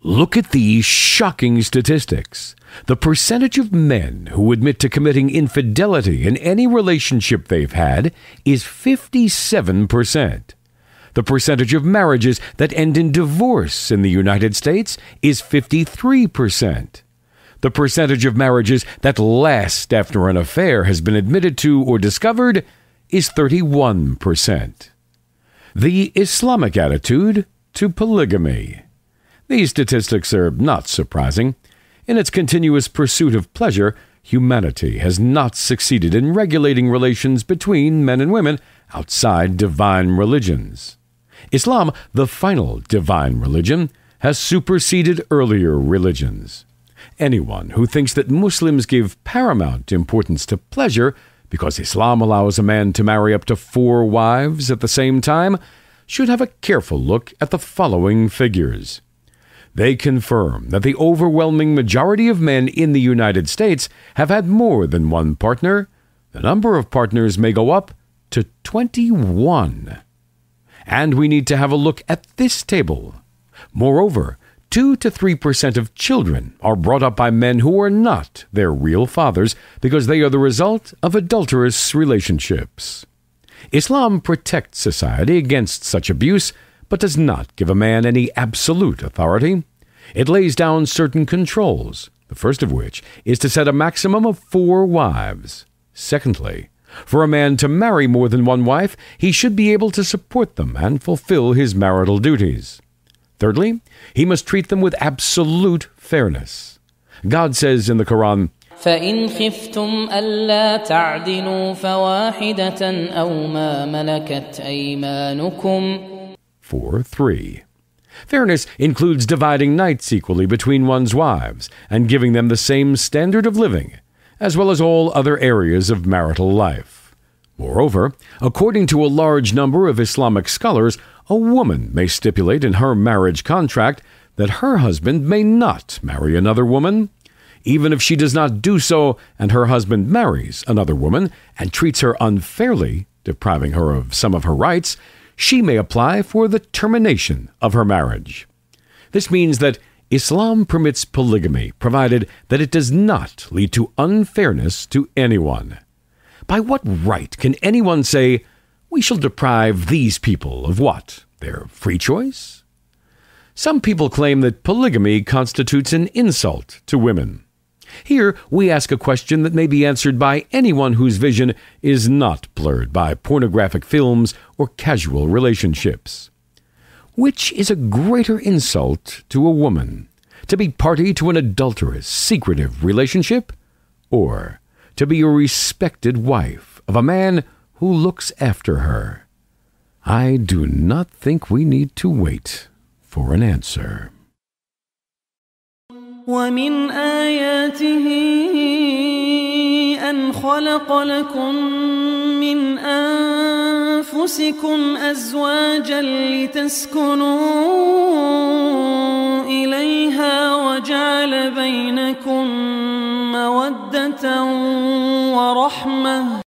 Look at these shocking statistics. The percentage of men who admit to committing infidelity in any relationship they've had is 57%. The percentage of marriages that end in divorce in the United States is 53%. The percentage of marriages that last after an affair has been admitted to or discovered is 31%. The Islamic attitude to polygamy. These statistics are not surprising. In its continuous pursuit of pleasure, humanity has not succeeded in regulating relations between men and women outside divine religions. Islam, the final divine religion, has superseded earlier religions. Anyone who thinks that Muslims give paramount importance to pleasure because Islam allows a man to marry up to 4 wives at the same time should have a careful look at the following figures. They confirm that the overwhelming majority of men in the United States have had more than one partner. The number of partners may go up to 21. And we need to have a look at this table. Moreover, 2 to 3% of children are brought up by men who are not their real fathers because they are the result of adulterous relationships. Islam protects society against such abuse, but does not give a man any absolute authority. It lays down certain controls, the first of which is to set a maximum of 4 wives. Secondly, for a man to marry more than one wife, he should be able to support them and fulfill his marital duties. Thirdly, he must treat them with absolute fairness. God says in the Quran, فَإِنْ خِفْتُمْ أَلَّا تَعْدِلُوا فَوَاحِدَةً أَوْ مَا مَلَكَتْ أَيْمَانُكُمْ 4:3. Fairness includes dividing nights equally between one's wives and giving them the same standard of living, as well as all other areas of marital life. Moreover, according to a large number of Islamic scholars, a woman may stipulate in her marriage contract that her husband may not marry another woman. Even if she does not do so and her husband marries another woman and treats her unfairly, depriving her of some of her rights, she may apply for the termination of her marriage. This means that Islam permits polygamy, provided that it does not lead to unfairness to anyone. By what right can anyone say, we shall deprive these people of what? Their free choice? Some people claim that polygamy constitutes an insult to women. Here, we ask a question that may be answered by anyone whose vision is not blurred by pornographic films or casual relationships. Which is a greater insult to a woman? To be party to an adulterous, secretive relationship? Or to be a respected wife of a man who looks after her? I do not think we need to wait for an answer. ومن آياته أن خلق لكم من أنفسكم أزواجا لتسكنوا إليها وجعل بينكم مودة ورحمة